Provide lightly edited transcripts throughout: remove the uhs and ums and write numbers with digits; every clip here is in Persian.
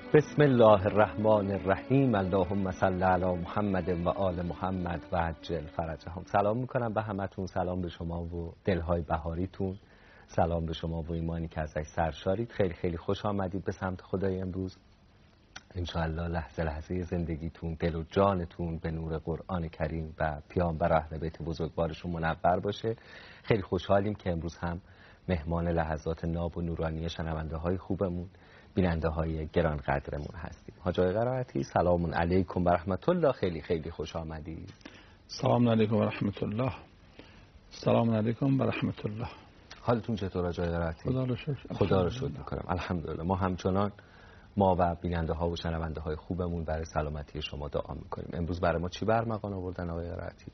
بسم الله الرحمن الرحیم. اللهم صل علی محمد و آل محمد و عجل فرجهم. سلام میکنم به همتون، سلام به شما و دلهای بهاریتون، سلام به شما و ایمانی که ازش سرشارید. خیلی خیلی خوش آمدید به سمت خدای امروز. انشاءالله لحظه لحظه زندگیتون، دل و جانتون به نور قرآن کریم و پیامبر اهل بیت بزرگوارشون منور باشه. خیلی خوشحالیم که امروز هم مهمان لحظات ناب و نورانی شنونده های خوبمون، بیننده های گران قدرمون هستیم. حاج آقای قرائتی، سلام علیکم و رحمت الله. خیلی خیلی خوش آمدید. سلام علیکم و رحمت الله. سلام علیکم و رحمت الله. حالتون چطور حاج آقای قرائتی؟ خدا رو شکر. خدا رو شکر میکنم، الحمدلله. ما همچنان ما و بیننده ها و شنونده های خوبمون برای سلامتی شما دعا میکنیم. امروز برای ما چی برمغان آوردن آقای قرائتی؟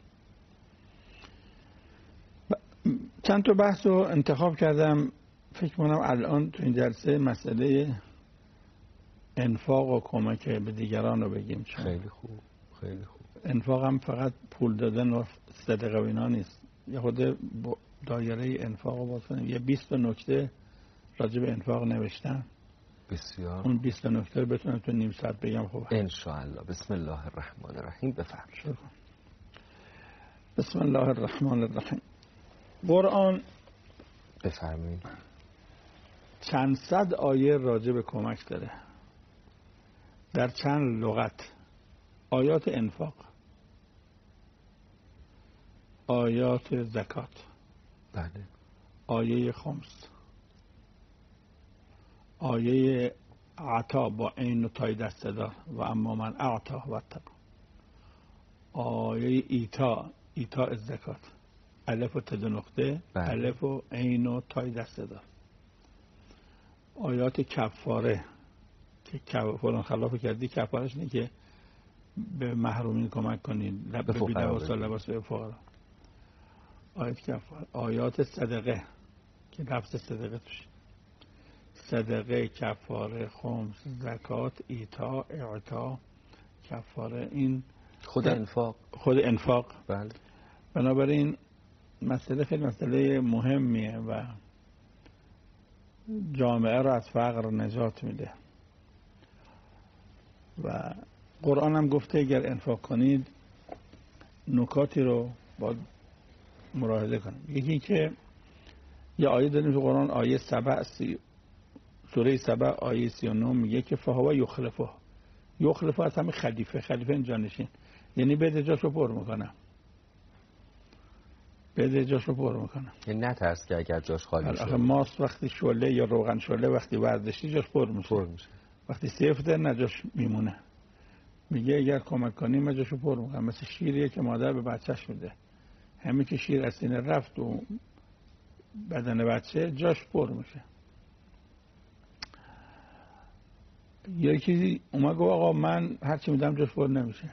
چند تا بحث رو انتخاب کردم. فکر کنم الان تو این جلسه مسئله انفاق و کمک به دیگران رو بگیم. خیلی خوب، خیلی خوب. انفاق هم فقط پول دادن و صدقه و اینا نیست. یه خود دایره انفاق رو باز کنیم. یه 20 نکته راجع به انفاق نوشتم. بسیار. اون 20 نکته رو بتونم تو نیم ساعت بگم. خوبه ان شاء الله. بسم الله الرحمن الرحیم. بفرمایید. بسم الله الرحمن الرحیم. قرآن بفرمایید چند صد آیه راجع به کمک داره در چند لغت. آیات انفاق، آیات زکات، بله، آیه خمس، آیه عطا با عین و تای دسته دار و اما من اعطا و اتقا، آیه ایتا الزکات، الف و تد نقطه، بله. الف و عین و تای دسته دار. آیات کفاره که فلان خلاف کردی کفارش نه که به محرومین کمک کنید، به بی‌لباس و لباس به فقرا. آیات کفاره. آیات صدقه که لفظ صدقه توش، صدقه، کفاره، خمس، زکات، ایتا، اعطا، کفاره، این خود انفاق. بله. بنابراین مسئله خیلی مسئله مهمیه و جامعه را از فقر نجات میده. و قرآن هم گفته اگر انفاق کنید نکاتی رو باید ملاحظه کنید. یکی که یه آیه داریم تو قرآن، آیه سوره 7 آیه 39 میگه که فهو یخلفه از همین خلیفه جانشین، یعنی بده جاشو پر میکنم، یعنی نترس که اگر جاش خالی شد. ماست وقتی شعله یا روغن شعله وقتی وردشتی جاش پر میشه. وقتی سفته نه جاش میمونه. میگه اگر کمک کنی من جاشو پر میکنم. مثل شیریه که مادر به بچهش میده، همین که شیر از سینه رفت و بدن بچه جاش پر میشه. یکی اومد گفت آقا من هرچی میدم جاش پر نمیشه.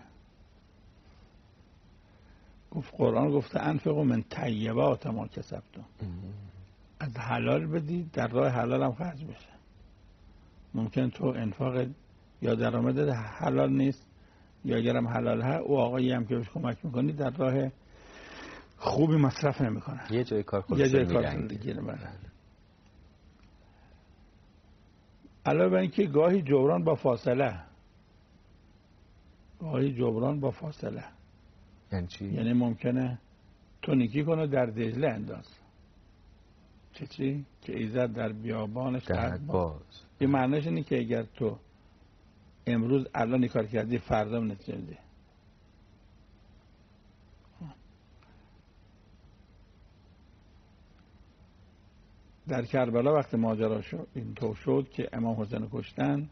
گفت قرآن گفته انفقوا من طیبات ما کسبتم، از حلال بدید، در راه حلال هم خرج بشه. ممکن تو انفاق یا درآمدت حلال نیست یا اگرم حلال ها او آقایی هم که بهش کمک میکنی در راه خوبی مصرف نمیکنه، یه جای کار خودش میگیره. علاوه بر اینکه گاهی جبران با فاصله. یعنی چی؟ یعنی ممکنه تو نیکی کنه در دجله انداز. چی؟ که ایزد در بیابانش دهد باز. این معنیش اینه که اگر تو امروز الان کار کردی فردا نتیجه میده. در کربلا وقتی ماجرا شد اینطور شد که امام حسین کشتن،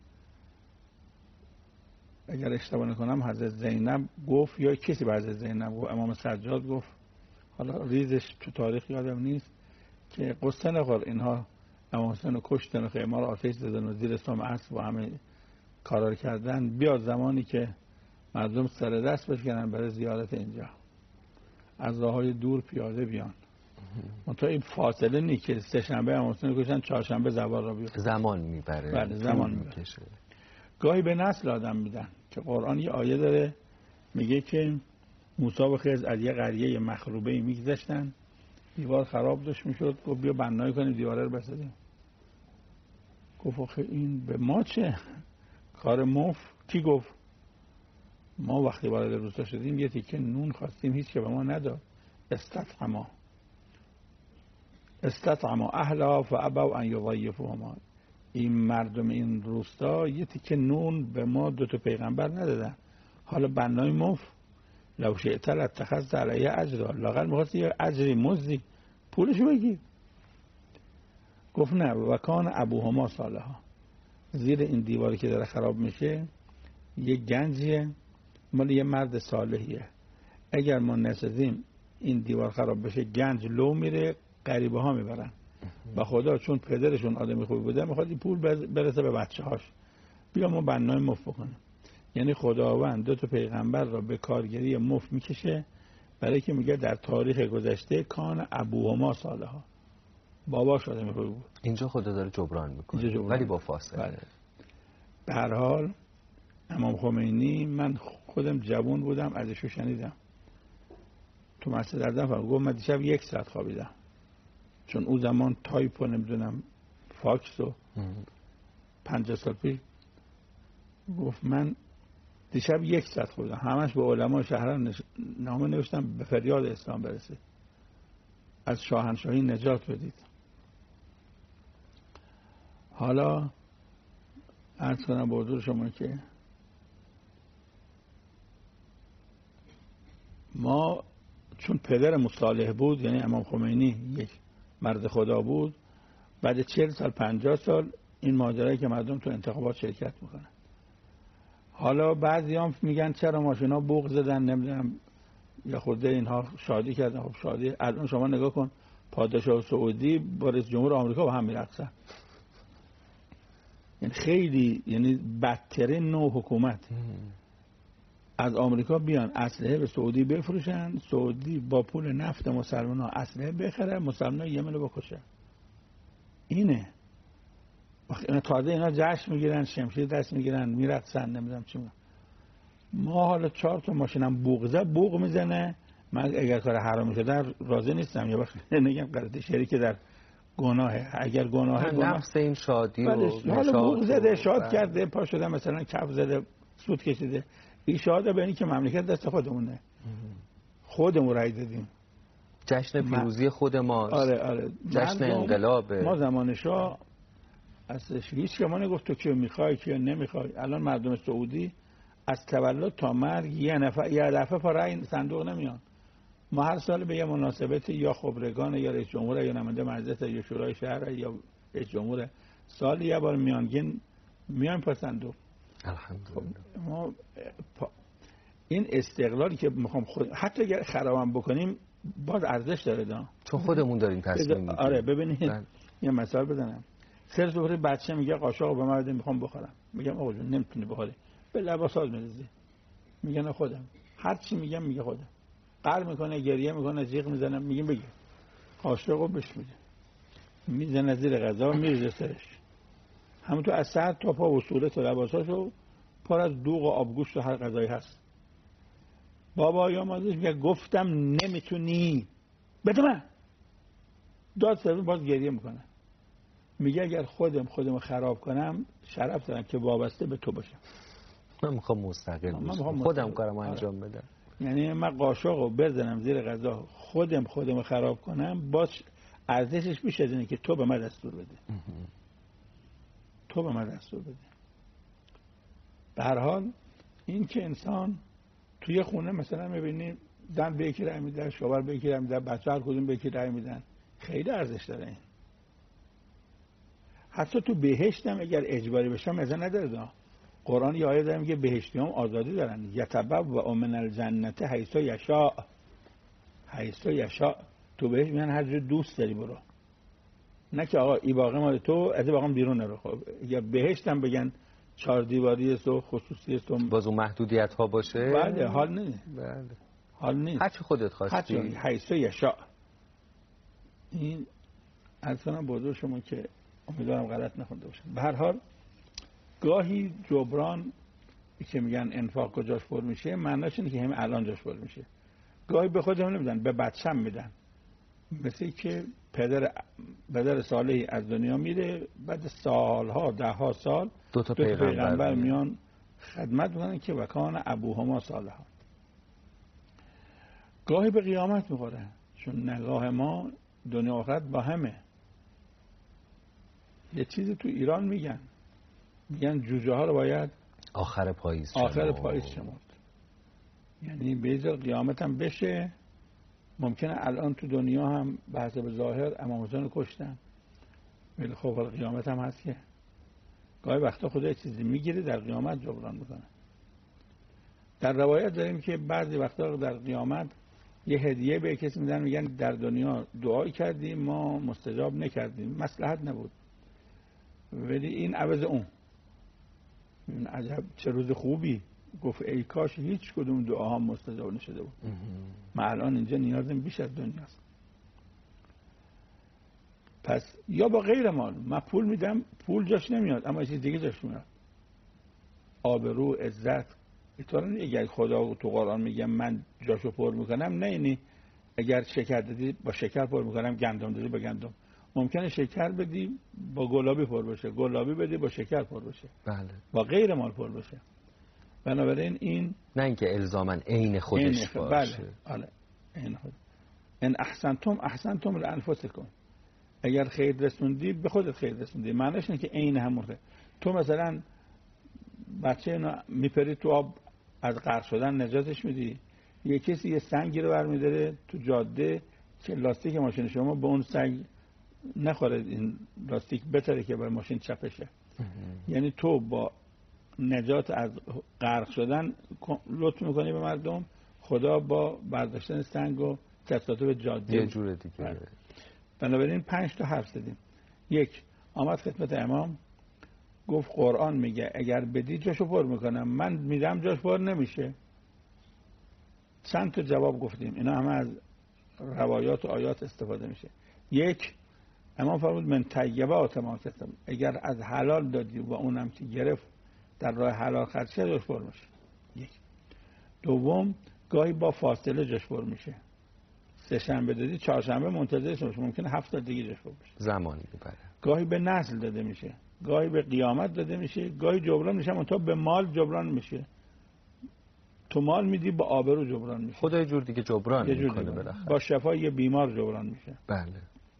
اگر اشتباه نکنم حضرت زینب گفت یا کسی به حضرت زینب گفت، امام سجاد گفت، حالا ریزش تو تاریخ یادم نیست، که قصه نخور اینها امام حسین رو کشتن و خیمه رو آتش زدن و زیر سم اسب و همه کارا کردن. بیاد زمانی که مردم سر دست بشکنن برای زیارت اینجا، از راههای دور پیاده بیان. منتها این فاصله نیست که سه شنبه امام حسین رو کشتن چهارشنبه زوال را بیاد، زمان میبره. بله زمان میبره. گاهی به نسل آدم میدن که قرآن یه آیه داره میگه که موسی و خضر از یه قریه مخروبه میگذشتن، دیوار خراب داشت میشد، گفت بیا بنایی کنیم دیواره رو بسازیم. گفت آخه این به ما چه؟ کار مف کی گفت؟ ما وقتی وارد روستا شدیم یه تیکه نون خواستیم، هیچ که به ما نداد. استطعما اهلا فابوا ان یضیفوهما. این مردم این روستا یه تیکه نون به ما 2 پیغمبر ندادن، حالا بنای مف. لو شئت لاتخذت علیه اجرا، لااقل می‌خواست یه اجری مزدی پولشو بگیر. گفت نه. و کان ابوهما صالحا. زیر این دیواری که داره خراب میشه یه گنجیه مال یه مرد صالحیه. اگر ما نسازیم این دیوار خراب بشه، گنج لو میره، غریبه ها میبرن. و خدا چون پدرشون آدمی خوبی بوده میخواد این پول برسه به بچه هاش. بیا ما بنای مف بکنیم. یعنی خداوند 2 پیغمبر را به کارگری مف میکشه، برای که میگه در تاریخ گذشته کان ابوهما صالحا، باباش آدمی خوبی بود. اینجا خدا داره جبران میکنه ولی با فاصله. بله. به هر حال امام خمینی، من خودم جوان بودم ازشو شنیدم تو مسجد اردن، گفت من دیشب 1 ساعت خوابیدم، چون اون زمان تایپ و نمیدونم فاکس و 50 سال پیش. گفت من دیشب 1 ساعت خوابیدم، همش به علما شهران نامه نوشتم به فریاد اسلام برسه، از شاهنشاهی نجات بدید. حالا عرض کنم به حضور شما که ما چون پدر صالح بود، یعنی امام خمینی یک مرد خدا بود، بعد 40 سال 50 سال این ماجرایی که مردم تو انتخابات شرکت میکنن. حالا بعضیام میگن چرا ماشینا بوق زدن، نمیدونم یا خورده اینها شادی کردن. خب شادی الان شما نگاه کن، پادشاه سعودی با رئیس جمهور آمریکا با هم میرقصن. یعنی خیلی، یعنی بدترین نوع حکومت. از آمریکا بیان اسلحه به سعودی بفروشن، سعودی با پول نفت مسلمان ها اسلحه بخره، مسلمان ها یمن رو بکشه. اینه. تازه اینا جشن میگیرن، شمشیر دست میگیرن، میرقصن، نمیدونم چی میگن. ما حالا 4 تا ماشینم بوق میزنه. من اگر کار حرامی شده راضی نیستم، یا وقت نگم غلطی، شریک در گناهه. اگر گناهه نفس این شادی و حالا بوق زده، شاد کرده، پا شده مثلا کف زده، سود کشیده، این شاده به این که مملکت دست خودمونه، خودمون رای دادیم، جشن پیروزی خود ماست. آره. جشن انقلاب. ما زمان شاه اصلش هیچ که ما نگفت تو که میخوای که نمیخوای. الان مردم سعودی از تولد تا مرگ یه دفعه پا رای صندوق نمیان. ما هر سال به یه مناسبت یا خبرگان یا رئیس جمهور یا نماینده مجلس یا شورای شهر یا رئیس جمهور، سال یه بار میان پا صندوق. الحمدلله. ما این استقلالی که میخوام حتی اگر خرابم بکنیم باز ارزش داره، چون خودمون داریم تصمیم میگیریم. آره ببینید یه مثال بزنم. سر صبح بچه میگه قاشق به من بده میخوام بخورم، میگم آقا جون نمیتونی بخوری، به لباسات میریزی، میگن خودم. هر چی میگم میگه خودم. قهر میکنه، گریه میکنه، جیغ میزنه، میگیم بگی قاشقو بهش میده، میزنه زیر غذا میریزه سرش. همونطور از سر تا پا و صورت و لباساشو پر از دوغ و آبگوشت و هر غذایی هست. بابا یا مادرش میگه گفتم نمیتونی بده من، داد سرون باز گریه میکنه. میگه اگر خودم خراب کنم شرف دارم که وابسته به تو باشم. من میخوام مستقل باشم، خودم کارمو انجام بدم. یعنی من قاشقو بزنم زیر غذا، خودم خراب کنم، باز ارزشش بیش از اینه که تو به من دستور بده. تو به من دستور بده. به هر حال این که انسان توی خونه مثلا میبینی زن به یکی رای میده، شوهر به یکی رای میده، بچه هر کدوم به یکی رای میدن، خیلی ارزش داره این. حتی تو بهشت هم اگر اجباری بشم مزه نداره. قرآن یه آیه داره میگه بهشتیان آزادی دارن، یتبوأ من الجنة حیث یشاء. حیث یشاء. تو بهشت میگن هر جور دوست داری برو، نه که آقا ای باقی مال تو، از باقی بیرون نرو. خب یا بهشت هم بگن 4 دیواری است و خصوصی است و باز اون محدودیت ها باشه، بله حال نیست. بله حال نیست. هر چی خودت خواستی. حیث یشاء. این اصلا بزرگ شما که امیدوارم غلط نخونده باشم. به هر حال گاهی جبران که میگن انفاق کجاش پر میشه، معناش اینه که همین الان جاش پر میشه. گاهی به خودمون نمیدن، به بچه‌م میدن. مثل که پدر صالحی از دنیا میره، بعد سالها 10 سال دو تا پیغمبر میان خدمت میکنن که وکان ابوهما صالحا. گاهی به قیامت میخوره، چون نگاه ما دنیا آخرت با همه. یه چیزی تو ایران میگن جوجه ها رو باید آخر پاییز شمرد. یعنی بیزار قیامت هم بشه، ممکنه الان تو دنیا هم به حسب ظاهر امام حسین رو کشتن، ولی خب قیامت هم هست که گاهی وقتا خدا چیزی میگیره در قیامت جبران میکنه. در روایت داریم که بعضی وقتا در قیامت یه هدیه به کسی میدن، میگن در دنیا دعای کردیم ما مستجاب نکردیم، مصلحت نبود، ولی این عوض اون. این عجب چه روز خوبی، گفت ای کاش هیچ کدوم دعاها مستجاب نشده بود. من الان اینجا نیازم بیش از دنیاست. پس یا با غیر مال، من پول میدم، پول جاش نمیاد اما چیز دیگه جاش میاد، آبرو، عزت. اینطور اگر خدا تو قرآن میگه من جاشو پر میکنم، نه اینی اگر شکر دادی با شکر پر میکنم، گندم دادی با گندم. ممکنه شکر بدی با گلابی پر بشه، گلابی بدی با شکر پر بشه، بله، با غیر مال پر بشه. بنابراین این نه اینکه الزاماً عین خودش باشه. بله، عین خود. ان احسنتم لانفسکم، اگر خیر رسوندی به خودت خیر رسوندی. معنیش اینه که عین همون خیر. تو مثلا بچه اینو میپری تو آب، از غرق شدن نجاتش میدی. یه کسی یه سنگی رو برمیداره تو جاده که لاستیک ماشین شما به اون سنگ نخوره، این لاستیک بتره که بر ماشین چپشه. یعنی تو با نجات از غرق شدن لطف میکنی به مردم، خدا با برداشتن سنگ و کساته به جاده یه جور دیگه. بنابراین 5 تا حرف زدیم. یک، آمد خدمت امام گفت قرآن میگه اگر بدی جاشو پر میکنم، من میدم جاش پر نمیشه. چند تا جواب گفتیم، اینا همه از روایات و آیات استفاده میشه. یک، امام فرمود من طیبات ما کسب، اگر از حلال دادی و اونم که گرفت در راه حلال خرج کرد جاش پر میشه. یک. دوم، گاهی با فاصله جاش پر میشه. 3 شنبه دادی 4 شنبه منتظرش باشه، ممکنه 7 تا دیگه جاش پر بشه، زمانی میبره. گاهی به نسل داده میشه، گاهی به قیامت داده میشه، گاهی جبران میشه، اون تا به مال جبران میشه. تو مال میدی با آبرو جبران میشه، خدا یه جور دیگه جبران میکنه بالاخره. با شفای یه بیمار جبران میشه. بله.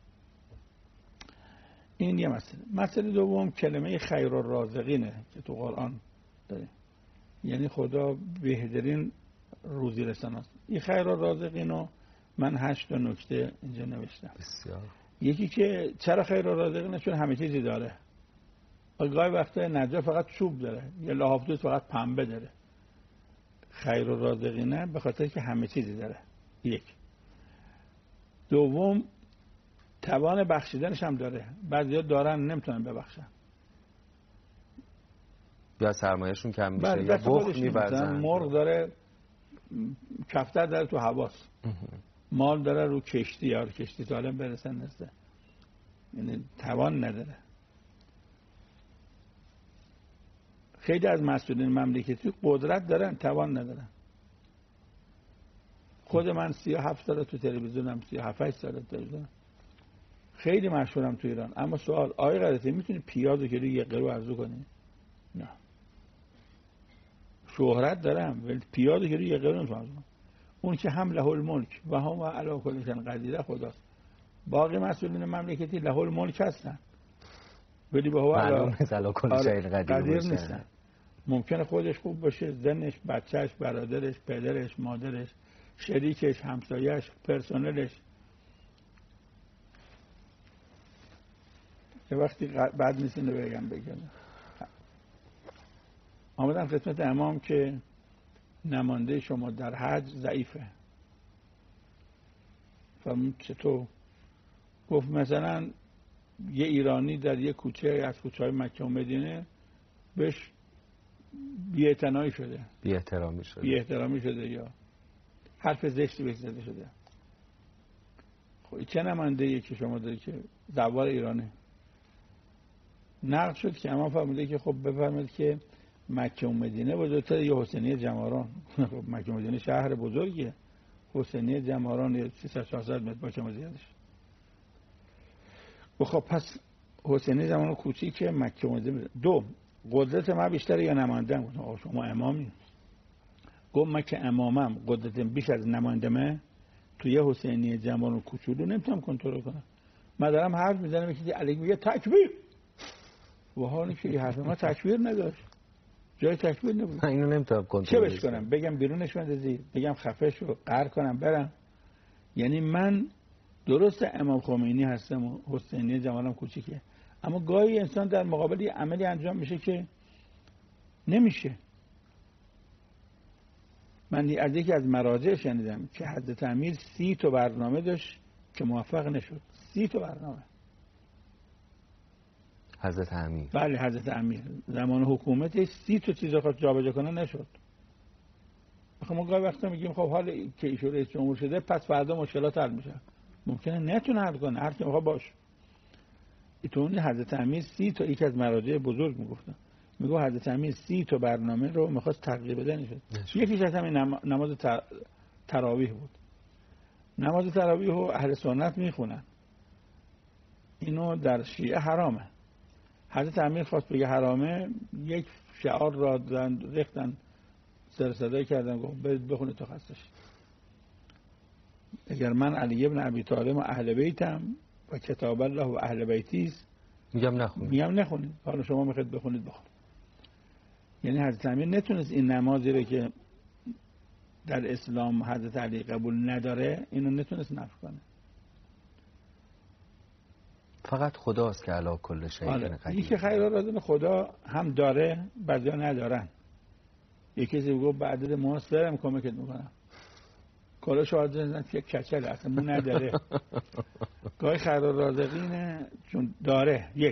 این یه مسئله دوم کلمه خیر الرازقینه که تو قرآن داره، یعنی خدا بهترین روزی رسان است. این خیر الرازقینو من 8 نکته اینجا نوشتم. بسیار. یکی که چرا خیر الرازقینه؟ چون همه چیزی داره. گاهی وقتا نجار فقط چوب داره، یا لحاف‌دوز فقط پنبه داره. خیر الرازقینه به خاطر که همه چیزی داره. یک. دوم، توان بخشیدنش هم داره. بعضیا دارن نمیتونن ببخشن، یا سرمایه‌شون کم میشه یا بخل می‌ورزن. مرغ داره، کفتر داره تو حواس، مال داره رو کشتی، یا رو کشتی سالم برسن نسته، یعنی توان نداره. خیلی از مسئولین مملکتی قدرت دارن، توان ندارن. خود من 37 سال تو تلویزیونم، 37 سال تو تلویزیون، خیلی مشهورم تو ایران. اما سوال، آقای قرطی میتونی پیاز کیلو 1 قرو ارزو کنی؟ نه. شهرت دارم ولی پیاز کیلو 1 قرو نمیتونم ارزو کنم. اون که هم له الملک و هم علی کل شیء قدیر خداست. باقی مسئولین مملکتی له الملک هستن ولی به هو علی کل شیء قدیر نیستن. ممکنه خودش خوب باشه، زنش، بچهش، برادرش، پدرش، مادرش، شریکش، همسایه‌اش، پرسنلش. یه وقتی بعد نیست اینو بگم. آمدن خدمت امام که نماینده شما در حج ضعیفه. فرمود چطور؟ گفت مثلا یه ایرانی در یه کوچه از کوچه‌های مکه و مدینه بهش بی‌اعتنایی شده، بی‌احترامی شده یا حرف زشتی بهش زده شده. خب چه نماینده‌ای که شما داری که زوار ایرانه؟ نقد شد که امام فرموده که خب بفرمایید که مکه و مدینه بزرگتر یه حسینیه جماران. خب مکه و مدینه شهر بزرگیه، حسینیه جماران 300-400 متر باشه مزیدش. خب پس حسینی زمان کوچیک مکه اومده. 2 قدرت ما بیشتره یا نمایندم؟ گفتم شما امامی. گفت من که امامم قدرت بیش از نمایندمه، توی حسینی زمان کوچولو نمیتونم کنترل کنم. من دارم حرف میزنم یکی علیک میگه تکبیر، و حالی که این حرف ما تکبیر نداشت، جای تکبیر نبود. من اینو نمیتونم کنترل چه کنم؟ بگم بیرونش بندازی، بگم خفه شو، قهر کنم برم؟ یعنی من درست امام خمینی هستم و حسینی زمانم کوچیکه، اما گاهی انسان در مقابل یه عملی انجام میشه که نمیشه. من از یکی از مراجع شنیدم که حضرت امیر 30 تا برنامه داشت که موفق نشد. 30 تا برنامه. حضرت امیر؟ بله حضرت امیر زمان حکومتش 30 تا چیز خواست جابجا کنه نشد. آخه ما گاهی وقتا میگیم خب حالا که ایشون رئیس جمهور شده پس فردا مشکلات حل میشه. ممکنه نتونه حل کنه، هر کی میخواد باشه. ایتون حضرت امیر 30 تا، یکی از مراجع بزرگ میگفتن، میگه حضرت امیر 30 تا برنامه رو میخواست تغییر بده نشد. یکیش از همین نماز تراویح بود. نماز تراویح رو اهل سنت میخونن، اینو در شیعه حرامه. حضرت امیر خواست بگه حرامه، یک شعار را ریختن، سر صدای کردن، گفت برید بخونید تا خسته شید. اگر من علی ابن ابی طالب و اهل بیتم و کتاب الله و اهل بیتیست، میگم نخونید. حالا شما میخواید بخونید. یعنی حضرت امیر نتونست این نمازی رو که در اسلام حضرت علی قبول نداره، اینو نتونست نفی کنه. فقط خداست که علی کل شیء قدیر. یکی خیر رازق خدا هم داره، بعضیا ندارن. یکی کسی گفت بعد از ما سرم کمکت میکنم، کلا شاهد زدن که کچل اصلا مو نداره. گاهی خیر رازقینه چون داره. 1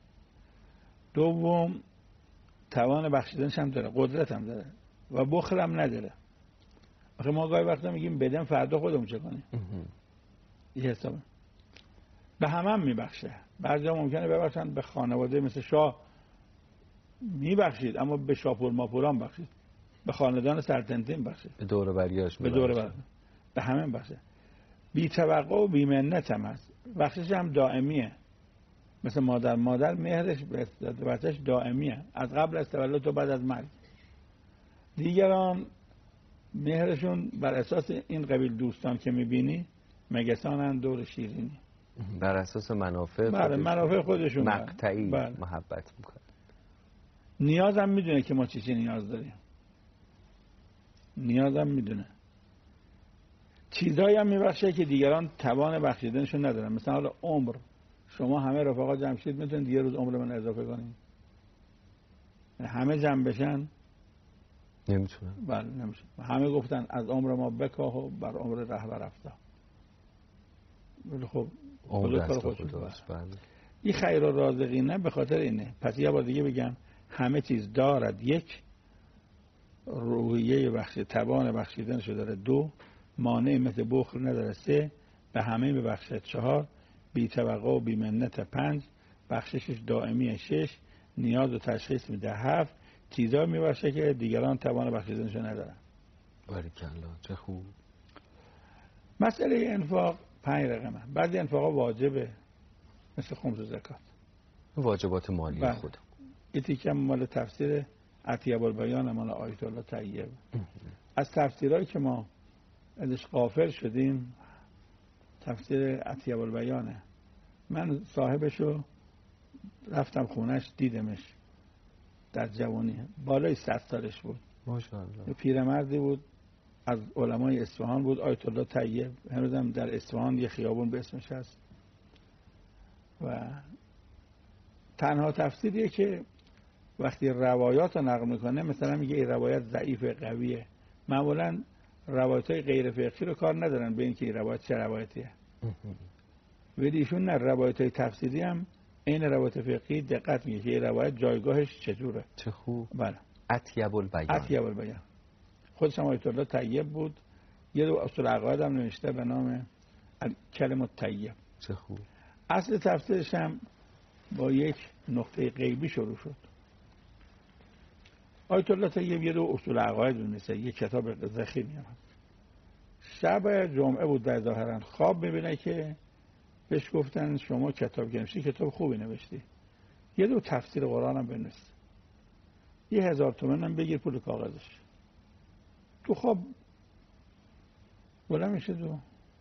2 توان بخشیدنش هم داره، قدرت هم داره و بخل هم نداره. آخه ما گاهی وقتا میگیم بدم فردا خودمون چه کنیم. این حسابه. به همه میبخشه. بعضیا ممکنه ببخشن به خانواده مثل شاه میبخشید، اما به شاپور ماپوران بخشید، به خاندان سلطنتین بخشید، به دور بریاش به دور بر، به همه بخشه. بی توقع و بی منت هم هست. بخشش هم دائمیه. مثل مادر مهرش به بچه‌ش دائمیه، از قبل از تولد تا بعد از مرگ. دیگران مهرشون بر اساس این قبیل دوستان که میبینی مگسانن دور شیرینی، بر اساس منافع خودشون مقطعی محبت میکنه. نیازم میدونه که ما چی نیاز داریم، نیازم میدونه. چیزایی هم میبخشه که دیگران توان بخشیدنشون ندارن. مثلا حالا عمر، شما همه رفقا جمع شید میتونید یه روز عمر من اضافه کنید؟ همه جمع بشن نمیتونن. بله نمیشه. همه گفتن از عمر ما بکاه و بر عمر رهبر افزا. ولی خب عمر دست خداست. بله. این خیر و رازقینه به خاطر اینه. پس یه بار دیگه بگم، همه چیز دارد. 1 روحیه توان بخشیدنش داره. 2 مانع مثل بخل نداره. 3 به همه ببخشد. 4 بی توقع و بی منت. 5 بخششش دائمیه. 6 نیاز و تشخیص میده. 7 چیزا میبخشه که دیگران توان بخشیدنش ندارن. باریکالله، چه خوب. مسئله انفاق 5 رقمه. بعضی انفاقا واجبه مثل خمس و زکات، واجبات مالی خود. این تیکه مال تفسیر اطیب البیان مال آیت الله طیب. از تفسیرهایی که ما ازش غافل شدیم تفسیر اطیب البیانه. من صاحبشو رفتم خونش دیدمش در جوانی، بالای 100 سالش بود ماشاءالله. پیرمردی بود، از علمای اصفهان بود، آیت الله طیب. هنوزم در اصفهان یه خیابون به اسمش هست. و تنها تفسیریه که وقتی روایات رو نقل میکنه مثلا میگه این روایت ضعیف قویه. معمولا روایت های غیر فقهی رو کار ندارن به اینکه این روایت چه روایتیه. ولی ایشون نه، روایت های تفسیری هم این روایت فقهی دقت میگه که این روایت جایگاهش چجوره. چه خوب. بله. اطیب البیان. خودش هم آیت الله طیب بود. یه دو اصول عقاید هم نوشته به نام کلمه طیب. چه خوب. اصل تفسیرش هم با یک نقطه غیبی شروع شد. آیت الله طیب یه دو اصول عقاید می‌نویسه، یک کتاب ذخیری هم هست. شب جمعه بود در ظاهرا خواب می‌بینه که بهش گفتن شما کتاب نوشتی، کتاب خوبی نوشتی، یه دو تفسیر قرآن هم بنویس، 1000 تومن هم بگیر پول کاغذش. تو خواب بلند میشه دو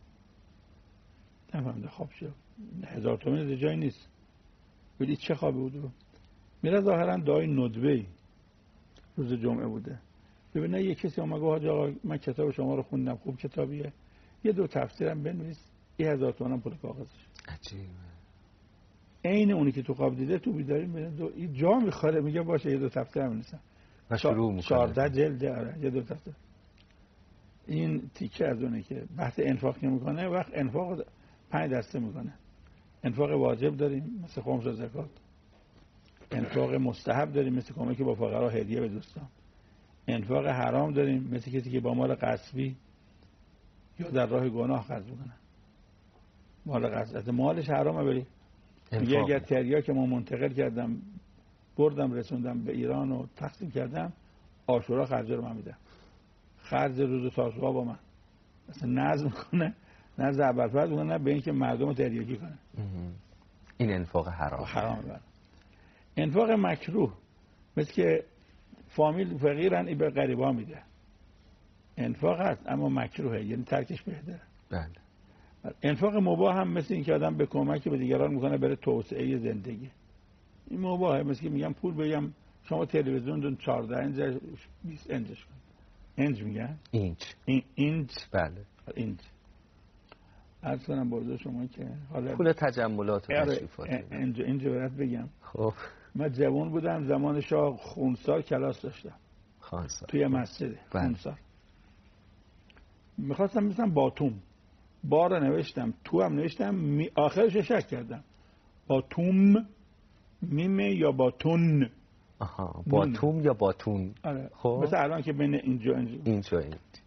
نفهمده خواب شد. 1000 تومن جایی نیست. ببینید چه خوابی بود. میره ظاهرا دعای ندبه‌ای روز جمعه بوده. ببینه یه کسی اومد گفت آقا من کتاب شما رو خوندم، خوب کتابیه، یه دو تفسیرم بنویس، 1000 تومن پول کاغذش. عجیبه. عین اونی که تو خواب دیده تو بیداری میره جا میخوره، میگه باشه یه دو تفسیر هم بنویسم. و شروع میکنه 14 جلده. آره یه دو تفسیر. این تیکه از اونه که بحث انفاق نمیکنه. وقت انفاق 5 دسته میکنه. انفاق واجب داریم مثل خمس و زکات، انفاق مستحب داریم مثل کمک با فقرا، هدیه به دوستان، انفاق حرام داریم مثل کسی که با مال غصبی یا در راه گناه خرج میکنه. مال غصب مالش حرامه، ولی میگه اگر تریا که ما منتقل کردم بردم رسوندم به ایران و تقسیم کردم، عاشورا خرج رو من میدم، خرج روز تاسوعا با من. مثلا نظم کنه، نظم اول فرض میکنه به اینکه مردم رو تریاکی کنه. این انفاق حرام. حرامه. انفاق مکروه مثل که فامیل فقیرن ای به غریبا میده، انفاق هست اما مکروهه، یعنی ترکش بهتره. بله. انفاق مباح هم مثل این که آدم به کمک به دیگران میکنه برای توسعه زندگی. این مباحه، مثل که میگم پول بگم شما تلویزیون دون 14 انچ 20 انچش کن. انچ میگن؟ اینچ. بله. اینچ. عرض کنم برده شما که حالا پول تجملات و تشریفات. اینجا برات بگم. خب من جوان بودم زمان شاه خونسار کلاس داشتم. خونسار. توی مسجد خونسار. میخواستم مثلا باتوم. با رو نوشتم، تو هم نوشتم، آخرش شک کردم. باتوم میمه یا باتون. آها، باتوم یا باتون. آره. خب مثلا الان که بین اینجا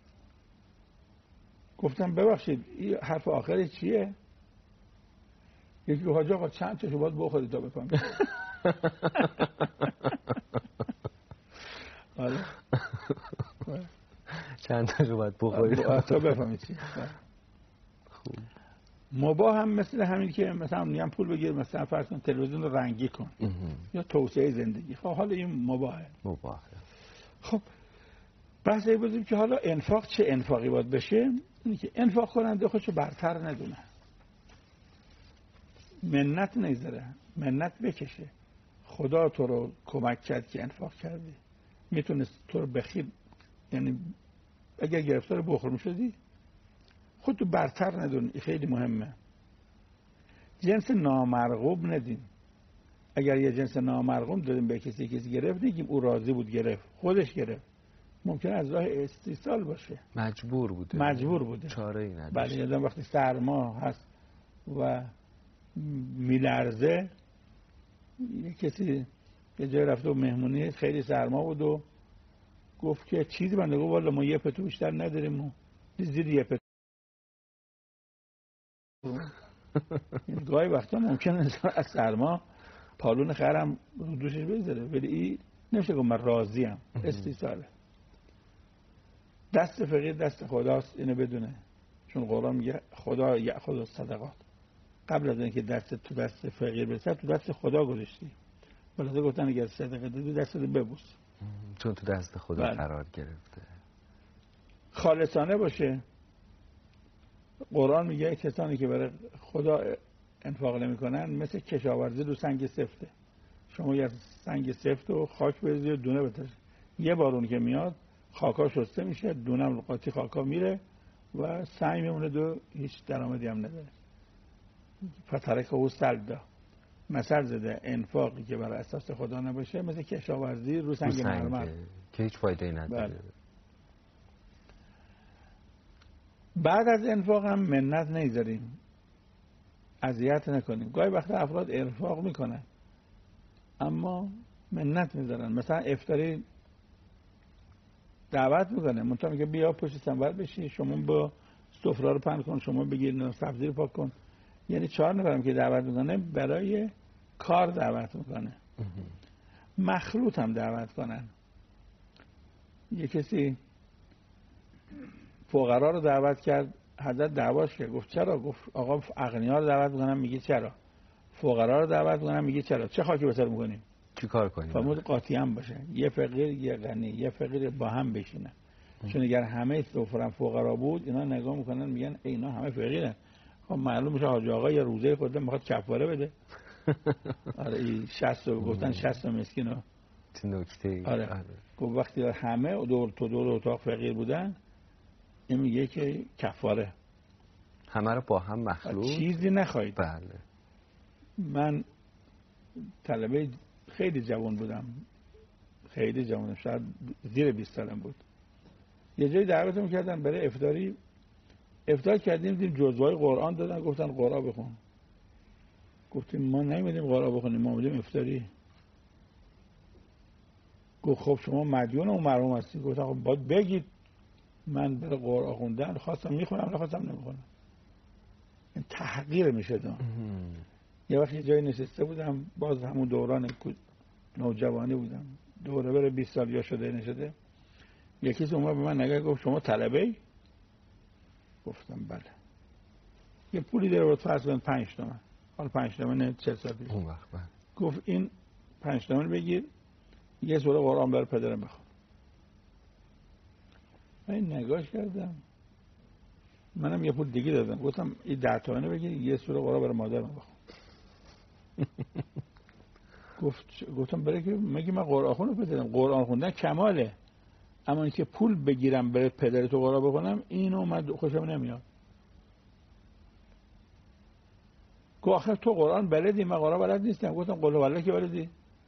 گفتم ببخشید این حرف آخری چیه؟ یکی حاج آقا چند تاشو باید بخوری تا بفهمی. آره. چند تاشو باید بخوری تا بفهمی چیه. خوب. مباح هم مثل همین که مثلا میگم پول بگیر، مثلا فرض کن تلویزیون رو رنگی کن یا توسعه زندگی. خب حالا این مباحه. خب بحث این بودیم که حالا انفاق چه انفاقی باید بشه؟ اینه که انفاق کننده خودشو برتر ندونه، منت نگذاره، منت بکشه. خدا تو رو کمک کرد که انفاق کردی، میتونست تو رو بخیل، یعنی اگر گرفتار بخل میشدی خودتو برتر ندون. خیلی مهمه. جنس نامرغوب ندیم. اگر یه جنس نامرغوب دادیم به کسی گرفت، نگیم او راضی بود گرفت، خودش گرفت، ممکنه از راه استیصال باشه، مجبور بوده، چاره‌ای نداشت. بله. یادم وقتی سرما هست و میلرزه، یه کسی یه جای رفته و مهمونی خیلی سرما بود و گفت که چیزی بنده گفت والا ما یه پتو بیشتر نداریم و زیر یه پتو. گاهی وقتا ممکنه از سرما پالون خرم رو دوشش بذاره، ولی این نمیشه گفت من راضیم، استیصاله. دست فقیر دست خداست، اینو بدونه، چون قرآن میگه خدا یأخذ الصدقات. قبل از اینکه دست تو دست فقیر برسه تو دست خدا گذاشتی، ولی گفتن اگر صدقه دادی دست رو ببوس، چون تو دست خدا قرار گرفته. خالصانه باشه. قرآن میگه کسانی که برای خدا انفاق نمیکنن مثل کشاورزی رو سنگ سفته. شما یه سنگ سفت و خاک بریزی و دونه بتاش، یه بار اون که میاد خاکا شسته میشه، دونه قاطی خاکا میره و سنگ میمونه دو هیچ درآمدی هم نداره. فترکه او سلدا. مثل زده انفاقی که برای اساس خدا نباشه مثل کشاورزی رو سنگ مرمر که هیچ فایده نداره. بله. بعد از انفاق هم منت نگذاریم، اذیت نکنیم. گاهی وقتا افراد انفاق میکنن اما منت میذارن. مثلا افطاری دعوت میکنه، منتها میگه بیا پشت صنبل بشی، شما با سفره رو پهن کن، شما بگیر سبزی رو پاک کن. یعنی 4 نفرم که دعوت میکنه برای کار دعوت میکنه. مخلوط هم دعوت کنن. یه کسی فقرا رو دعوت کرد حضرت دعواش کرد، گفت چرا؟ گفت آقا اغنیا رو دعوت میکنم، میگه چرا؟ فقرا رو دعوت میکنم، میگه چرا؟ چه خاکی بسر میکنیم؟ چی کار کنیم؟ فرمود قاطی هم باشه، یه فقیر یه غنی، یه فقیر با هم بشینن. چون اگر همه سفرم فقرا بود، اینا نگاه میکنن میگن اینا همه فقیرن. خب معلوم میشه حاج آقا یه روزه خودت میخواد کفاره بده. آره این 60 گفتن 60 مسکینو. چه نکته. آره. گفت وقتی همه دور اتاق فقیر بودن، این میگه که کفاره. همه رو با هم مخلوط. چیزی نخواهید. بله. من طلبه خیلی جوان بودم، خیلی جوانم، شاید زیر 20 سالم بود. یه جایی دعوتم کردن برای افطاری. افطار کردیم، دیدیم جزوهای قرآن دادن، گفتن قرآن بخون. گفتیم ما نمیدیم قرآن بخونیم، ما میدیم افطاری. گفت خب شما مدیون اون مرحوم هستی. گفتم خب باید بگید من برای قرآن خوندن خواستم میخونم، نخواستم نمیخونم. این تحقیر میشه دون. یه وقت یه جایی نشسته بودم، باز همون دوران نوجوانی بودم، دوره بره 20 سال یا شده نشده. یکی اومد به من نگاه گفت شما طلبه ای؟ گفتم بله. یه پولی داره بود، فرض کن 5 تومن. حالا 5 تومن 40 سال پیش. اون وقت گفت این 5 تومن بگیر، یه سوره قرآن برای پدرم بخون. من نگاش کردم، منم یه پول دیگه دادم، گفتم این 10 تومن بگیر، یه سوره قرآن برای مادرم بخون. گفتم برای که مگه من قرآن خونو پدرم؟ قرآن خوندن کماله، اما اینکه پول بگیرم برای پدرتو قرآن بخونم، اینو من خوشم نمیاد. گفت آخه تو قرآن بلدی، من قرآن بلد نیستم. گفتم قل هو الله که بلدی؟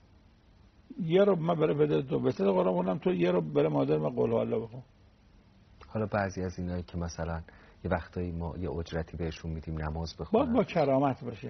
یه رو من برای پدرتو بسید قرآن بخونم، تو یه رو برای مادر من قل هو الله بخون. حالا بعضی از اینایی که مثلا یه وقتایی ما یه اجرتی بهشون میدیم نماز بخونن، با کرامت باشه.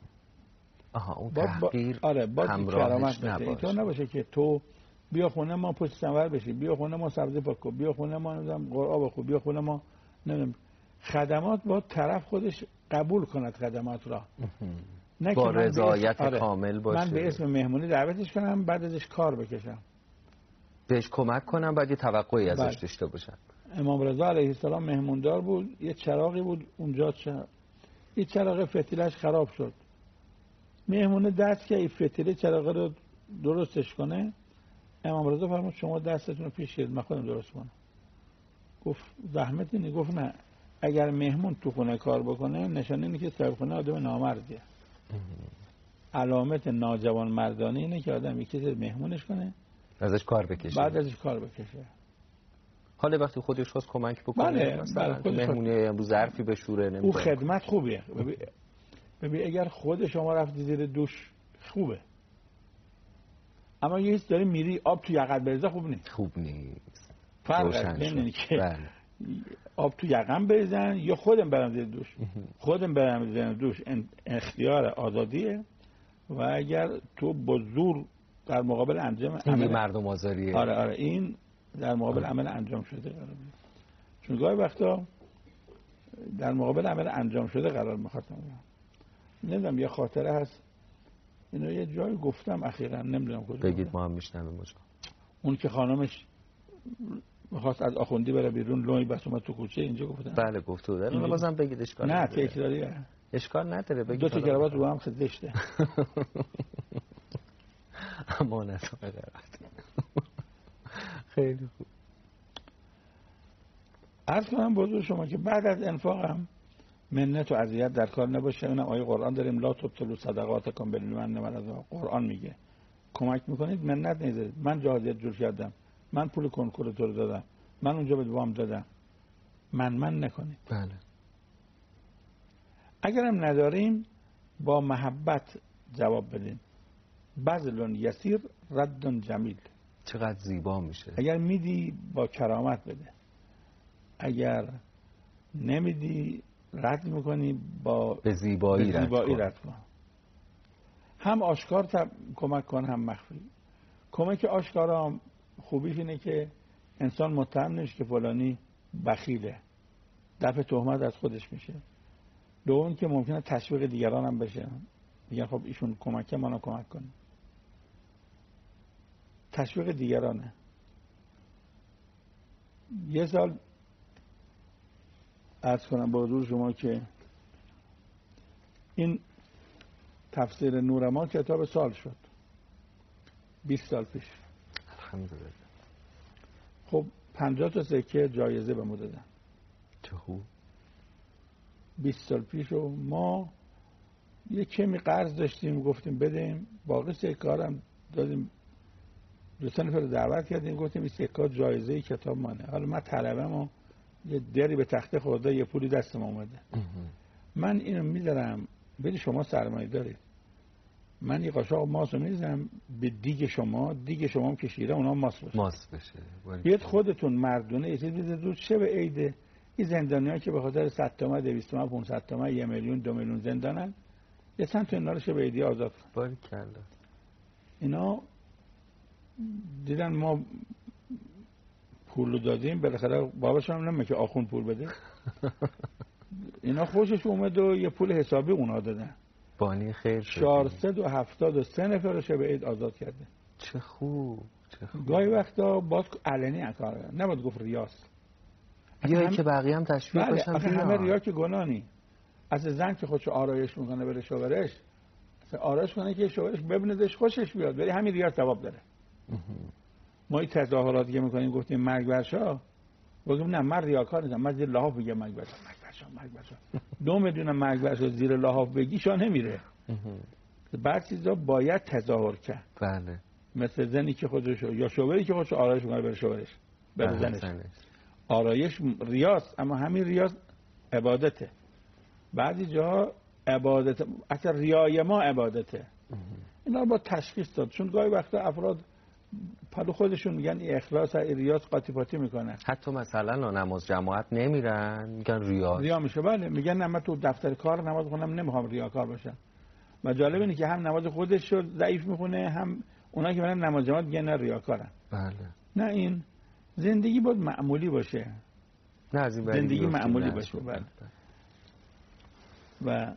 آها اون تحقیر آره همراهش نباشه. نباشه. تو نباشه که تو بیا خونه ما پشت سنور بشی، بیا خونه ما سبزی پاک کن، بیا خونه ما نمیدونم قرآن بخون، بیا خونه ما نمیدونم. خدمات با طرف خودش قبول کند خدمات را، نه با که رضایت کامل باشه. من به اسم مهمونی دعوتش کنم بعد ازش کار بکشم، بهش کمک کنم بعد یه توقعی ازش داشته باشم. امام رضا علیه السلام مهموندار بود، یه چراغی بود اونجا، یه چراغ فتیلش خراب شد. مهمونه دست که این فتیله چراغ رو درستش کنه. امام رضا فرمود شما دستتون رو پیش گیرید من خودم درست کنم. گفت زحمت اینه؟ گفت نه، اگر مهمون تو خونه کار بکنه نشانه اینه که صاحب خونه آدم نامردیه. علامت ناجوان مردانه اینه که آدم یکی مهمونش کنه ازش کار بکشه، بعد ازش کار بکشه. حالا وقتی خودش خواست کمک بکنه، بله، مثلا مهمونی امروز ظرفی بشوره، او خدمت خوبیه. ببین اگر خود شما رفتی زیر دوش خوبه، اما یه داری میری آب تو یقت بریزه خوب نیست. فرق بینه که آب تو یقم بریزن یا خودم برم زیر دوش. خودم برم زیر دوش اختیار آزادیه، و اگر تو با زور در مقابل انجام عمل مردم آزاریه. آره این در مقابل عمل انجام شده قرار میگیره. چون گاهی وقتا در مقابل عمل انجام شده قرار میخواستم نمیدونم، یه خاطره هست اینو یه جایی گفتم اخیراً، نمیدونم کجا بگید ما هم میشنویم. اون که خانمش میخواست از آخوندی بره بیرون، لونی بس اومد تو کوچه، اینجا گفتم. بله گفته بودن. اون بازم بگید اشکال نه تکراریه، اشکال نداره بگید. دو تا کراوات رو هم زشته. امانت قرائت. خیلی خوب. عرض کنم بزرگ شما که بعد از انفاقم منت و اذیت در کار نباشه. اونم آیه قرآن داریم لا تبطلوا صدقاتکم بالمن والأذی. قرآن میگه کمک میکنید منت نذارید. من جهادیت جور کردم، من پول کنکور تو رو دادم، من اونجا به وام دادم، من نکنید. بله. اگرم نداریم با محبت جواب بدین. بذل یسیر رد جمیل. چقدر زیبا میشه. اگر میدی با کرامت بده، اگر نمیدی رد میکنی با به زیبایی رد کن. هم آشکار کمک کن هم مخفی. کمک آشکار هم خوبیش اینه که انسان متهم نشه که فلانی بخیله، دفع تهمت از خودش میشه. دوم که ممکنه تشویق دیگران هم بشه، میگن خب ایشون کمکه منو کمک کنه. تشویق دیگرانه. یه سال عرض کنم با حضور شما که این تفسیر نور ما کتاب سال شد 20 سال پیش. الحمدلله. خب 50 تا سکه جایزه به ما دادن. چه خوب. 20 سال پیش و ما یه کمی قرض داشتیم گفتیم بدیم، باقی سکه هم دادیم. دو سه نفر دعوت کردیم گفتیم این سکه جایزه کتاب مانه. حالا من طلبه‌مو یه دری به تخته خورده، یه پولی دستم اومده. من اینو میذارم ببین شما سرمایه دارید، من یه قاشق ماست رو میذارم به دیگ شما هم کشیده اونها ماست بشه. بیاد خودتون مردونه یه چیزی زود شه به عید. این زندانی‌ها که به خاطر 100 تومن 200 تومن 500 تومن 1 میلیون 2 میلیون زندانن، یه چند تا اینا رو شه به عیدی آزاد کن. باریکلا. اینا دیدن ما پول دادیم، بالاخره باباشون هم نمیگه که آخون پول بده. اینا خوشش اومد و یه پول حسابی اونا دادن. بانی خیر شد. 473 نفر رو شب عید آزاد کرده. چه خوب. چه خوب. گاهی وقتا باز علنی کار نباید گفت ریاست. یا که بقیه هم تشویق بشن. همه ریا که گناهی. از زن که خودشو آرایش میکنه بره شوهرش، آرایش کنه که شوهرش ببیندش خوشش بیاد، ولی همین ریا ثواب داره. ما این تظاهراتی که میکنیم گفتیم مرگ برشا، بگیم نه من ریاکار نیستم، من زیر لحاف میگم مرگ برشا. 2 میلیون مرگ برشا زیر لحاف بگی شا نمیره. بعضی چیزا باید تظاهر کرد. بله. مثل زنی که خودشو یا شوهری که خودشو آرایش میکنه بره شوهرش بره زنش. آرایش ریاست، اما همین ریاست عبادته. بعضی جاها عبادت اصلا ریای ما عبادته. اینا رو با تشخیص داد، چون گاهی وقتا افراد پلو خودشون میگن این اخلاص ریاض قاطی پاتی میکنن. حتی مثلا نماز جماعت نمیرن میگن ریا میشه. بله میگن نه من تو دفتر کار نماز خونم نمیخوام ریاکار باشم. و جالب اینه که هم نماز خودش رو ضعیف میخونه، هم اونا که میرن نماز جماعت میگن نه ریاکارن. بله. نه، این زندگی باید معمولی باشه. نه زندگی معمولی باشه. بله. و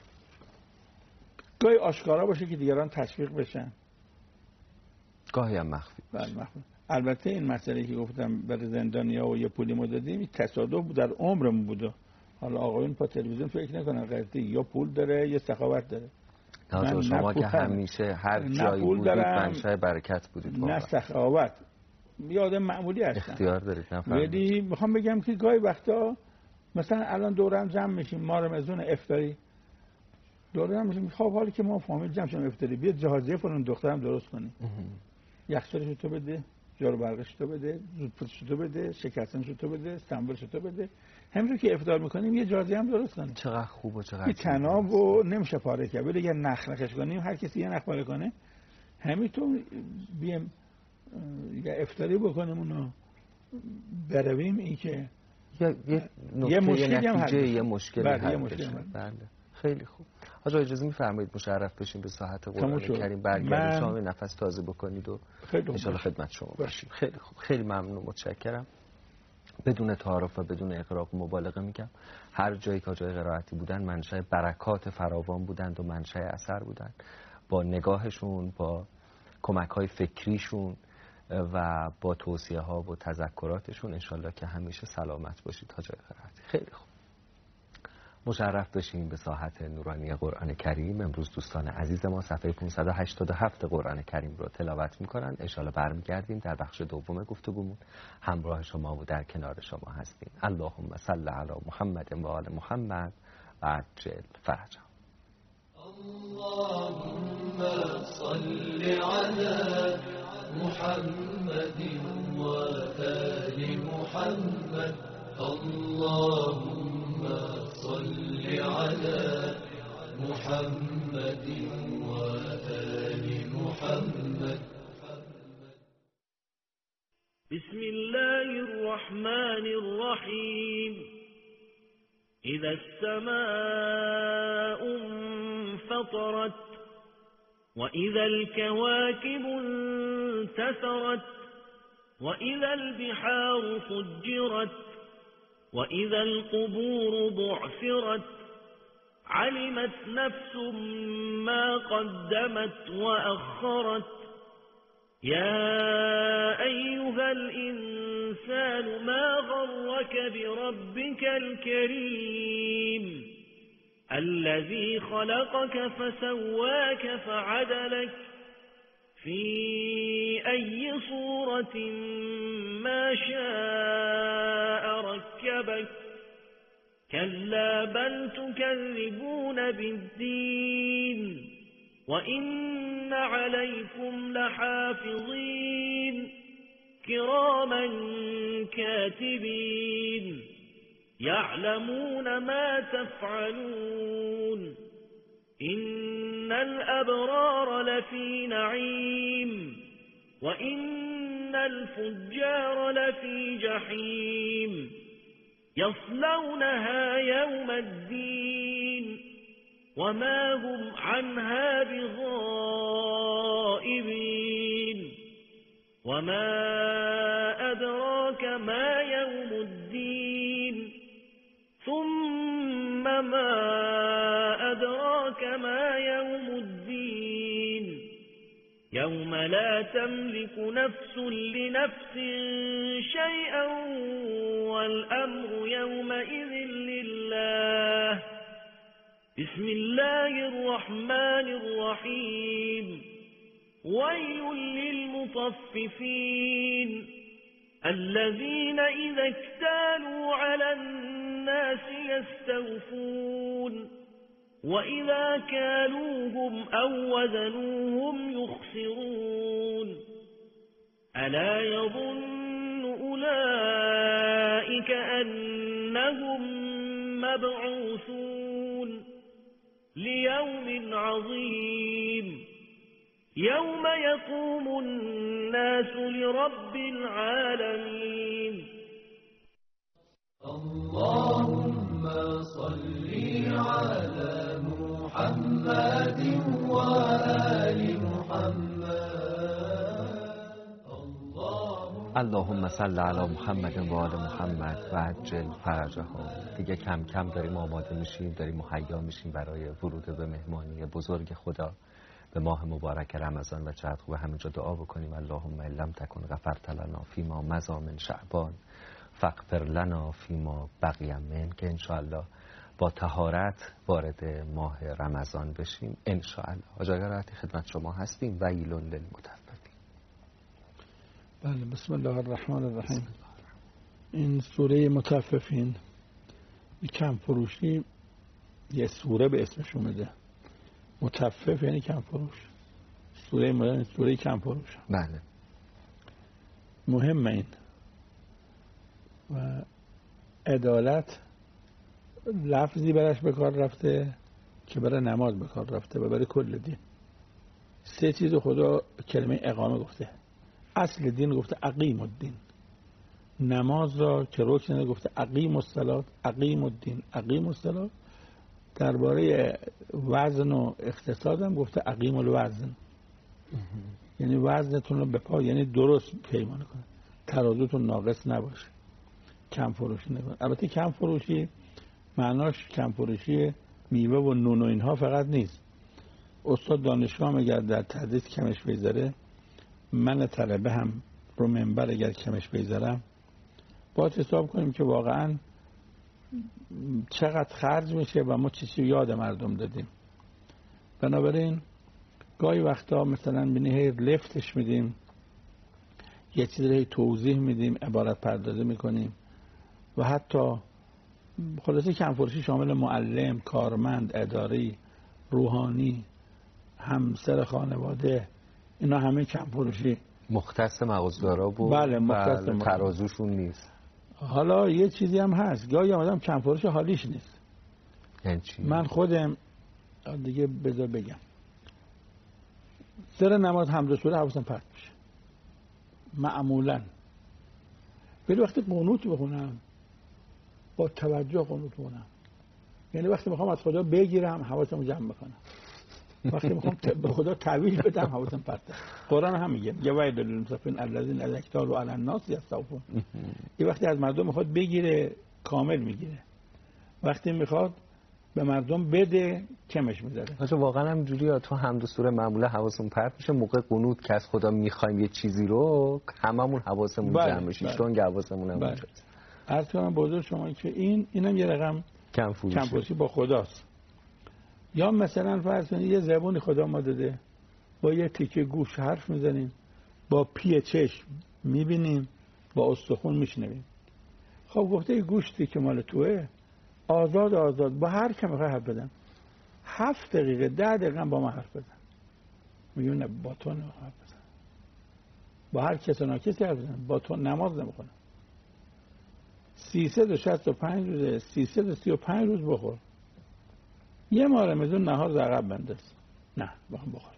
گاهی آشکارا باشه که دیگران تشویق بشن، گاهی هم مخفی. بله مخفی. البته این مسئله که گفتم برای زندانیا و یه پولی ما دادیم تصادف بود، در عمرمون بود. حالا آقایون پا تلویزیون فکر نکنن قضیه یا پول داره یا سخاوت داره. من شما که همیشه هر جایی بودید منشأ برکت بودید. نه سخاوت. یه آدم معمولی هستم. اختیار دارید. ولی میخوام بگم که گاهی وقتا مثلا الان دورم جمع میشیم ما رمضان افطاری دورم میشیم، خب حالی که ما فامیل جمع شیم افطاری بیاد جهازیه فلان دخترم درست کنی، یخچالش تو بده، جارو برقش تو بده، زودپوشش تو بده، شکستنش تو بده، استنبولش تو بده. همینجور که افطار میکنیم یه جهازیه هم درست کنیم. چقدر خوب و چقدر تناب و نمیشه پاره کرد، ولی اگه نخنخش کنیم هر کسی یه نخ پاره کنه همینطور بیم یه افطاری بکنیم اونو برویم. این که یه مشکلی هم هست. یه مشکلی بله. خیلی خوب. آقا اجازه میفرمایید مشرف بشیم به ساحت قرآن کریم، برگردیم شما نفس تازه بکنید و ان شاءالله خدمت شما باشیم. خیلی خوب. خیلی ممنون، متشکرم. بدون تعارف و بدون اغراق مبالغه میگم هر جایی که جای قرائتی بودن منشأ برکات فراوان بودند و منشأ اثر بودند. با نگاهشون، با کمک‌های فکریشون و با توصیه ها و تذکراتشون انشالله که همیشه سلامت باشید تا جای قرائتی. خیلی خوب. مشرف بشیم به ساحت نورانی قرآن کریم. امروز دوستان عزیز ما صفحه 587 قرآن کریم رو تلاوت میکنن. انشالله برمیگردیم در بخش دوم گفتگومون همراه شما و در کنار شما هستیم. اللهم صل علی محمد و آل محمد و عجل فرجهم. اللهم صل علی محمد و آل محمد. اللهم صل على محمد وآل محمد. بسم الله الرحمن الرحيم. إذا السماء انفطرت وإذا الكواكب انتثرت وإذا البحار فجرت وإذا القبور بعثرت علمت نفس ما قدمت وأخرت. يا أيها الإنسان الإنسان ما غرك بربك الكريم الذي خلقك فسواك فعدلك في أي صورة ما شاء ركبك كلا بل تكذبون بالدين وإن عليكم لحافظين كراما كاتبين يعلمون ما تفعلون إن الأبرار لفي نعيم وإن الفجار لفي جحيم يصلونها يوم الدين وما هم عنها بغائبين وما أدراك ما يوم الدين ثم ما أدراك ما يوم الدين يوم لا تملك نفس لنفس شيئا والأمر يومئذ لله بسم الله الرحمن الرحيم ويل للمطففين الذين إذا اكتالوا على الناس يستوفون وإذا كالوهم أو وزنوهم يخسرون ألا يظن أولئك أنهم مبعوثون ليوم عظيم يوم يقوم الناس لرب العالمين اللهم صل على محمد وآل محمد اللهم صل علی محمد و آل محمد و عجل فرجهم. دیگه کم کم داریم آماده میشیم، داریم مهیا میشیم برای ورود به مهمانی بزرگ خدا به ماه مبارک رمضان و چقدر خوبه همینجا دعا بکنیم اللهم ان لم تکن غفرت لنا فیما مضی من شعبان فاغفر لنا فیما بقی من، که انشاءالله با طهارت وارد ماه رمضان بشیم انشاءالله. آجای خدمت شما هستیم. ویل للمطففین. بله، بسم الله الرحمن الرحیم. این سوره مطففین کم فروشی یه سوره به اسمش اومده. مطفف یعنی کم فروش. سوره مدرن سوره کم فروش. بله. مهمه این و عدالت لفظی برش به کار رفته که برای نماز به کار رفته و برای کل دین. سه چیز خدا کلمه اقامه گفته. اصل دین گفته اقیم الدین. نماز را که رکن گفته اقیم الصلاة، اقیم الدین، اقیم الصلاة. درباره وزن و اقتصاد هم گفته اقیم الوزن، یعنی وزنتون رو به پا، یعنی درست پیمانه کنه، ترازوتون ناقص نباشه، کم فروشی نکنه. البته کم فروشی معناش کم فروشی میوه و نون و اینها فقط نیست. استاد دانشگاه اگر در تدریس کمش بذاره، من طلبه هم رو منبر اگر کمش بذارم، باید حساب کنیم که واقعا چقدر خرج میشه و ما چیزی یاد مردم دادیم. بنابراین گاهی وقتا مثلا بینی لفتش میدیم، یه چیزی توضیح میدیم، عبارت پردازی میکنیم و حتی خلاصه کم فروشی شامل معلم، کارمند، اداری، روحانی، همسر خانواده، اینا همه کم فروشی. مختص مغازه‌دارا بود. بله، مختص ترازوشون نیست. حالا یه چیزی هم هست، گاهی آدم کم فروش حالیش نیست. یعنی چی؟ من خودم دیگه بذار بگم، سر نماز حمد و سوره حواسم پرت میشه معمولا، ولی وقتی قنوت بخونم با توجه قنوت بخونم، یعنی وقتی میخوام از خدا بگیرم حواسمو جمع بکنم، وقتی میخوام به خدا تعویض بدم حواسم پرته. قرآن هم میگه یا ویل للمطففین الذین اذا اکتالوا علی الناس یستوفون. این وقتی از مردم میخواد بگیره کامل میگیره، وقتی میخواد به مردم بده کمش میذاره. واقعا هم جوری تو حمد و سوره معمولا حواسمون پرت میشه موقع قنوت که از خدا میخوایم یه چیزی رو هممون حواسمون جمع میشه، چون حواسمون هم اونجاست. عرض کنم بزرگ شما که اینم یه رقم کم فروشی با خداست. یا مثلا فرض کنید یه زبونی خدا ما داده، با یه تیکه گوش حرف میزنیم، با پی چشم میبینیم، با استخون میشنویم. خب گفته گوشتی که مال توه آزاد با هر کم میخوای حرف بدم 7 دقیقه 10 دقیقه با ما حرف بدم، میگم نه با تو نه حرف بزن، با هر کس و ناکسی حرف بزن، با تو نماز نمیخونم. 365 روزه 335 روز بخور، یه ماه رمضان نهار عقب بنداز، نه با هم بخور.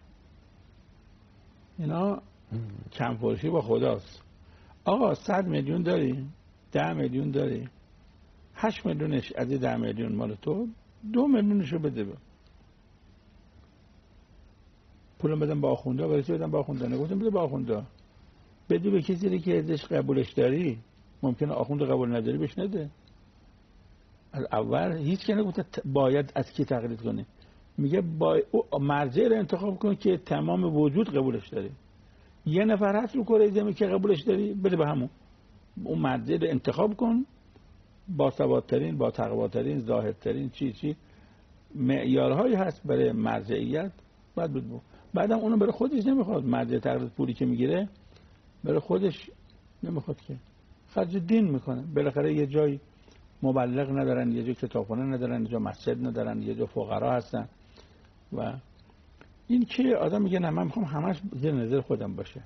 اینا کم فروشی با خداست. آقا 100 میلیون داری، 10 میلیون داری، 8 میلیونش از 10 میلیون مال تو، 2 میلیونشو بده به پولم بدم با آخونده. برای چی بدم با آخونده؟ نگفتم بده با آخونده، بدی به کسی که ازش قبولش داری. ممکنه آخونده قبول نداری بهش نده. از اول هیچ که نگفته باید از کی تقلید کنی، میگه مرجع رو انتخاب کن که تمام وجود قبولش داری. یه نفر هست رو کره زمین که قبولش داری، بده به همون. اون مرجع رو انتخاب کن، با ثبات‌ترین، با تقواترین، زاهدترین چی معیارهایی هست برای مرجعیت، باید بده. بعدم اونو برای خودش نمیخواد، مرجع تقلید پولی که میگیره برای خودش نمیخواد که خرج دین میکنه. بالاخره یه جای مبلغ ندارن، یه جا کتابخونه ندارن، یه جا مسجد ندارن، یه جا فقرا هستن. و این که آدم میگه نه من میخوام همش زیر نظر خودم باشه،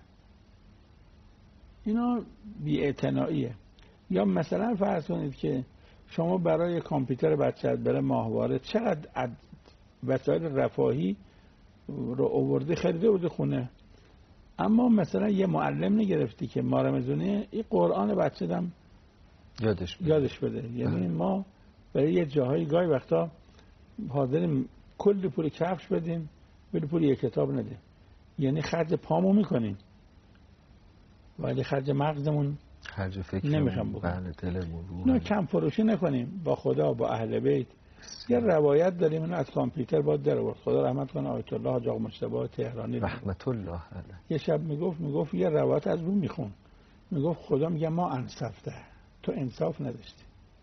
اینا بی‌اعتناییه. یا مثلا فرض کنید که شما برای کامپیوتر بچه‌ت، برای ماهواره، چقدر وسایل رفاهی رو آورده خریده بوده خونه، اما مثلا یه معلم نگرفتی که ما رمضونه این قرآن بچه‌دم یادش بده. یعنی ما برای یه جاهای گاهی وقتا حاضریم کلی پول کفش بدیم ولی پول یک کتاب ندیم. یعنی خرج پامو میکنیم ولی خرج مغزمون، خرج فکر نمیخوام بکنیم. بله دلمون نه کم فروشی نکنیم با خدا، با اهل بیت. یه روایت داریم اینو از کامپیوتر باید در آورد. خدا رحمت کنه آیت الله حاج آقا مجتبی تهرانی رحمت الله علیه، یه شب میگفت یه روایت از رو میخون، میگفت خدا میگه ما انصفته، تو انصاف نداشتی.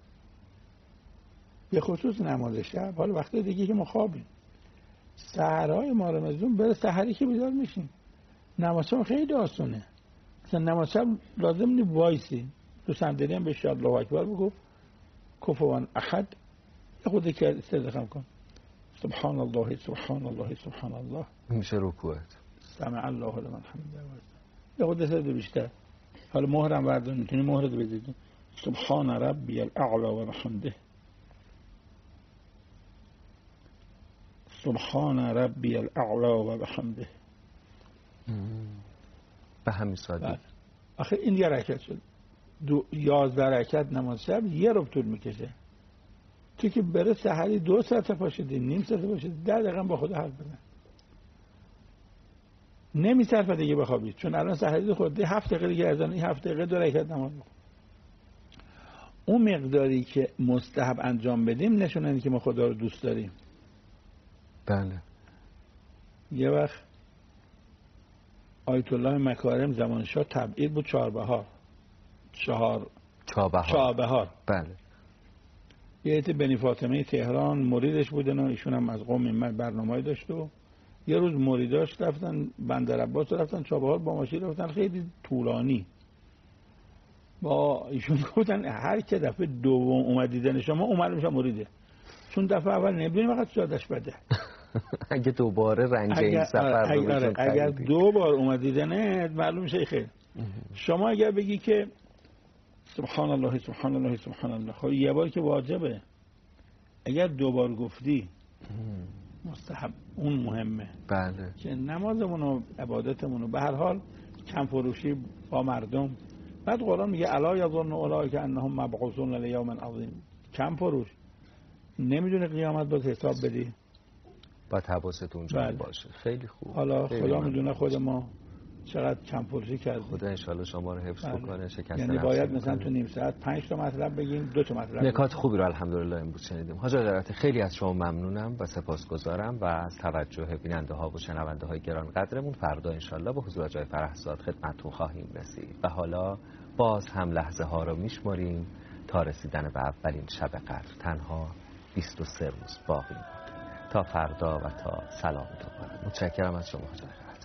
به خصوص نماز شب، حالا وقتی دیگه که ما خوابیم، سحرهای ما رمضان برای سحری که بیدار میشیم، نماز شب خیلی آسونه. مثلا نماز شب لازم نی وایسی تو صندلی هم بشه الله اکبر بگو کفوان احد، خودی که استرخام کن سبحان الله سبحان الله سبحان الله، میشه رکوعت سمع الله لمن حمده. یه خود سرد بیشتر. حالا مهرم بردن، میتونی مهر رو بزنید سبحان ربی الاعلی و بحمده، سبحان ربی الاعلی و بحمده. به همین سادگی. آخه این یه رکعت شد. 11 رکعت نماز شب یه ربع طول میکشه. تو که بره سحری 2 ساعت پاشدی، نیم ساعت پاشدی، 10 دقیقه با خود حرف بزن. نمیصرفه دیگه بخوابید، چون الان سحری خود 7 دقیقه دیگه اذان، این 7 دقیقه 2 رکعت نماز بخون. اون مقداری که مستحب انجام بدیم نشونه که ما خدا رو دوست داریم. بله. یه وقت آیت الله مکارم زمانشاه تبعید بود چهاربهار. بله. یه عده بنی فاطمه تهران مریدش بودن و ایشون هم از قوم من برنامه‌ای داشت و یه روز مریداش رفتن بندر عباس، رفتن چهاربهار با ماشین رفتن، خیلی طولانی. با ایشون گفتن هر که دفعه دوم اومد دیدن شما اومد میشه مریده، چون دفعه اول نمیدونیم فقط شادش بده. اگه دوباره رنج این سفر رو بشن اگر 2 بار اومد دیدنت معلوم شه خیر. شما اگر بگی که سبحان الله سبحان الله سبحان الله، خب یه بار که واجبه، اگر 2 بار گفتی مستحب، اون مهمه. بله. که نمازمون و عبادتمون به هر حال کم فروشی با مردم. بعد قرآن میگه الا یظن اولئک انهم مبعوثون لیوم عظیم. کم فروش، نمیدونه قیامت باز حساب بدی، باید حواستون جمع باشه. خیلی خوب. حالا خیلی خدا میدونه خود ما چقدر کم پرسی کردیم. خدا انشالله شما رو حفظ بکنه. شکست یعنی باید مثلا تو نیم ساعت 5 تا مطلب بگیم، 2 تا مطلب. نکات خوبی رو الحمدلله امروز شنیدیم. حاج آقای قرائتی خیلی از شما ممنونم و سپاسگزارم و از توجه بیننده ها و شنونده های گرانقدرمون. فردا انشالله به حضور آقای فرحزاد خدمتتون خواهیم رسید و حالا باز هم لحظه ها رو میشمریم تا رسیدن به اولین شب قدر. تنها 23 روز باقی مونده تا فردا و تا سلام دوباره. متشکرم از شما حاج آقای قرائتی.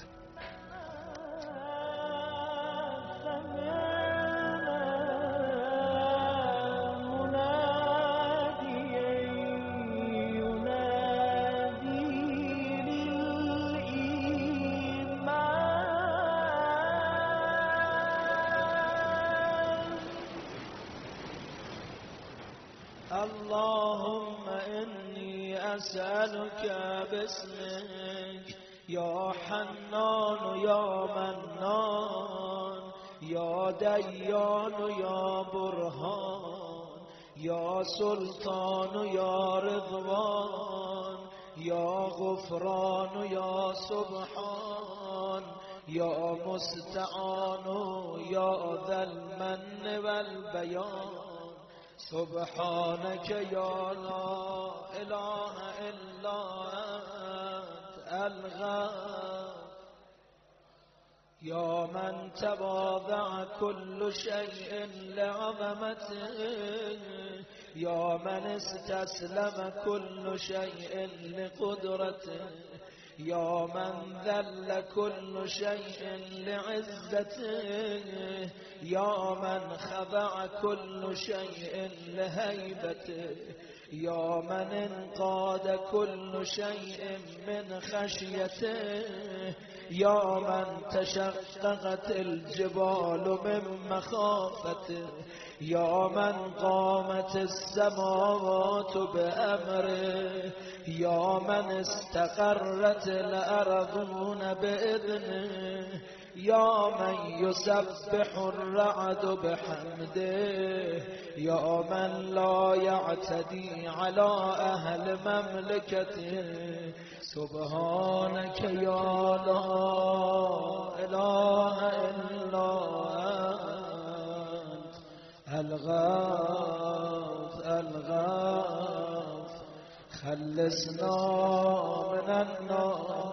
اللهم إني أسألك باسمك يا حنان يا منان يا ديان يا برهان يا سلطان يا رضوان يا غفران يا سبحان يا مستعان يا ذا المن والبيان سبحانك يا لا إله إلا أنت الغفور يا من تواضع كل شيء لعظمته يا من استسلم كل شيء لقدرته يا من ذل كل شيء لعزته يا من خضع كل شيء لهيبته يا من انقاد كل شيء من خشيته يا من تشققت الجبال من مخافته يا من قامت السماوات بأمره يا من استقرت الأرضون بإذنه يا من يسبح الرعد بحمده يا من لا يعتدي على أهل مملكته سبحانك يا لا إله إلا أنت الغوث خلصنا من النار